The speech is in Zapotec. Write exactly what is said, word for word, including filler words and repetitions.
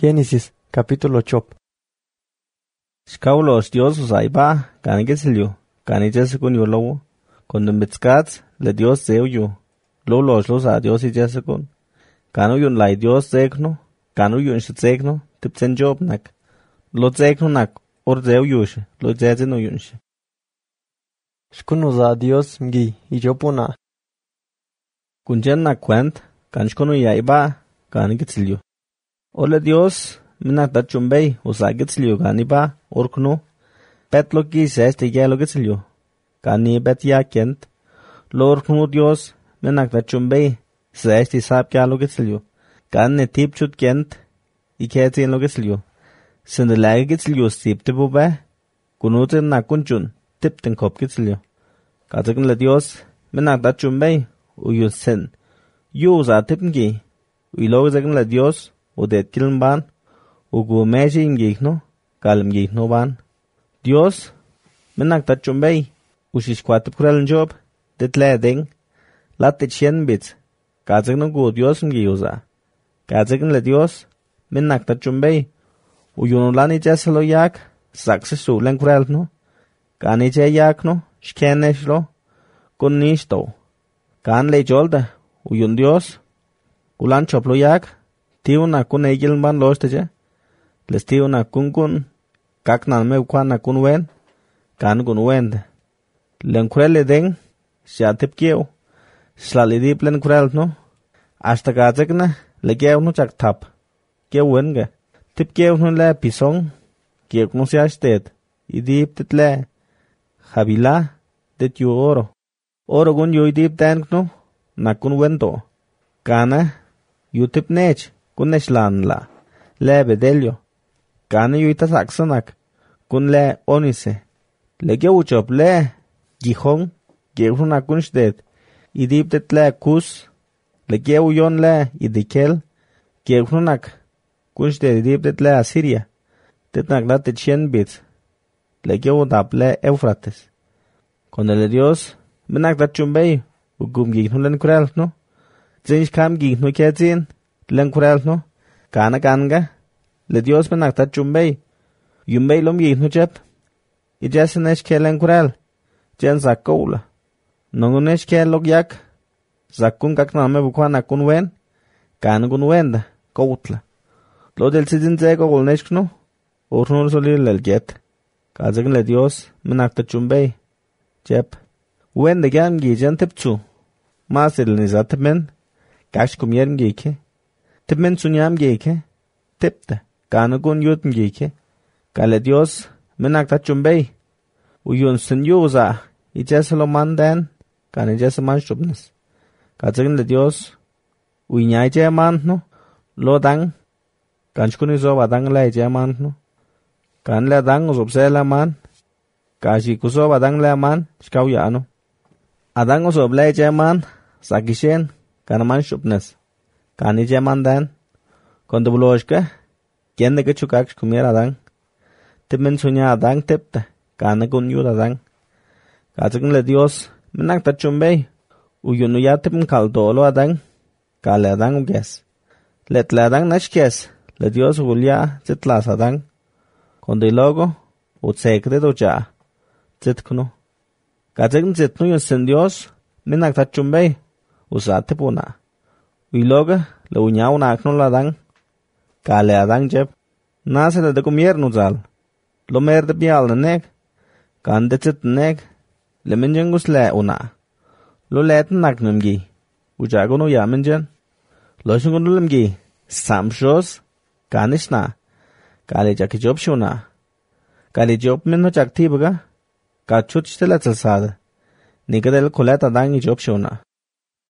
Génesis, capítulo ocho. Xkaulos Dios usaiba, kani kesilyo, kani jesikun yo lowo, kondon betskats, le Dios zeu yo, lo los los a Dios y jesikun, kanu yun lai Dios zekno, kanu yun shitzekno, tipsen job nak, lo zekno nak, or zeu yush, lo zezino yunsh. Shkunu za Dios mgi, y yo puna. Kunjen nak kwent, kan shkunu yaiba, kani kesilyo. Ole Dios, minak dat chumbay, usa kesilyo kani ba, orkno, bet lo ki ses te yelo kesilyo, kani bet ya kent, lo orkno Dios, minak dat chumbay, ses te sap kya lo kesilyo, kan ne tip chut kent, i khetsin lo kesilyo, sende lage kesilyo sip te bube, kunutin na kunchun, tip ten kop kesilyo, katakin le Dios, minak dat chumbay, uyu sen, yu usa tip ngi, uilo zakin le Dios, o det kiln ban, o gu meji ingigno, kalm gigno ban. Dios, minak tat chumbay, usish kwatip kurel job, det le ding, lat det chen bits, kazagno gu Dios ngi uza. Kazagn le Dios, minak tat chumbay, u yunulani jesalo yak, sakse su len kurel no, kani je yak no, shkenesh lo, kun nishto. Kan le jolda, u yun Dios, ulan choplo yak, Tío na kun egil ban los teje. Les tío na kun kun. Kak na me ukwan na kun wen. Kan kun wende. Len kurel deng. Sya tip kieu. Slali dip len kurel no. Hasta gazek na. Le kieu no chak tap. Kieu wenge. Tip kieu no le pisong. Kieu no sya sted. I dip tit le. Javila. Det yu oro. Oro gun yu i dip denk no. Na kun wendo. Kana. Yu tip nech. Kun neshlan la, le bedelio, kane yu ita saksanak, kun le onise, le ge uchop le, gihong, ge una kunsted, idiptet le kus, le ge uyon le, idikel, ge unak, kunsted idiptet le Asiria, tetnak la techen bits, le ge udap le Eufrates. Con el Dios, menak dat chumbay, ugum gihnu len kurel no, zinsh kam gihnu ketzin, len kurel no, kana kanga, le Dios menak tat chumbay, yumbay lom yihnu chep, i jasenesh ke len kurel, jen zakkoula, nongunesh ke log yak, zakkun kakname bukwana kun wen, kana kun wenda, koutla. Lo del sidin zego golnesh kno, ornul solir lel jet, kazagin le Dios menak tat chumbay, chep, wenda gyan gi jen tepchu, masil nizat men, kash kumyerim gike, Tip men sunyam geke, tipte, kana gun yutm geke, kale Dios, menak ta chumbay, uyun sin yuza, i jesalo mandan, kana jesaman shubnes. Kazagin le Dios, uy nyay jeman no, lo dang, kanchkuni zob adang le jeman no, kan le adang uzob se le man, kashi kuzob adang le man, shkaw yano. Adang uzob le jeman, sakishen, kana man shubnes. Kani jemandan, kondo buloshka, kende ke chukak kumir adang, timen sunya adang tipte, kana kun yud adang. Kazagin le Dios, menak ta chumbay, uyunu ya tipen kaldolo adang, kale adang uges. Let le adang nashkes, le Dios ugulya zitlas adang, kondo ilogo, utsekre doja, zitkno. Kazagin zitno yun sin Dios, menak ta chumbay, usa tipuna. Uiloga, le uñaw nakno la dang, kale adang jeb, nasele de comier nuzal, lo mer de bial na nek, kan de zit nek, le menjengus le una, lo leten naknumgi, ujago no ya menjen, lo shungunulumgi, samshos, kanishna, kale jaki job shuna, kale job minno jak tibaga, kachut shtela tsalsada, nikadel kulet adang i job shuna.